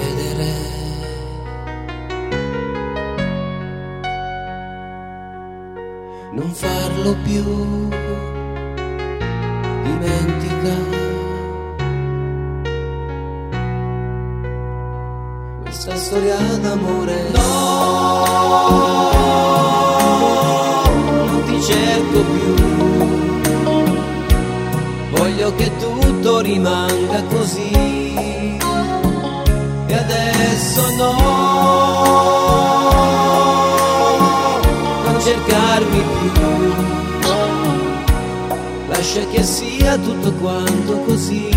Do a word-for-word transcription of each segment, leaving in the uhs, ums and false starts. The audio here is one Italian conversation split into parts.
credere. Non farlo più, dimentica questa storia d'amore. No, non ti cerco più, voglio che tutto rimanga così. E adesso no, non cercarmi più, lascia che sia tutto quanto così.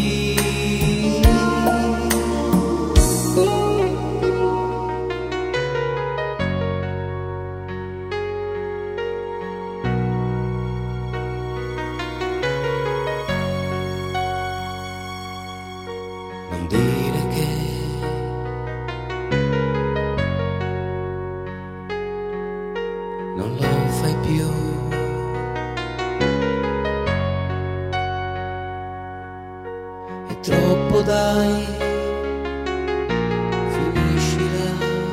Non dire che non lo fai più. È troppo, dai, finiscila.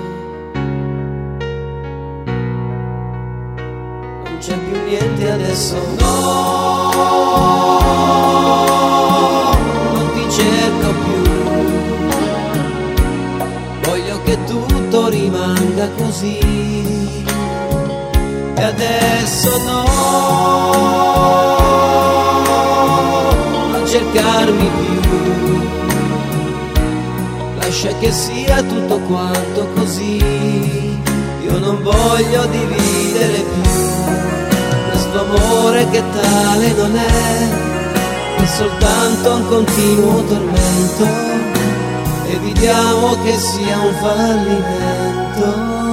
Non c'è più niente adesso, no, non ti cerco più, voglio che tutto rimanga così. E adesso no, non cercarmi più, lascia che sia tutto quanto così. Io non voglio dividere più questo amore che tale non è, è soltanto un continuo tormento. Evitiamo che sia un fallimento.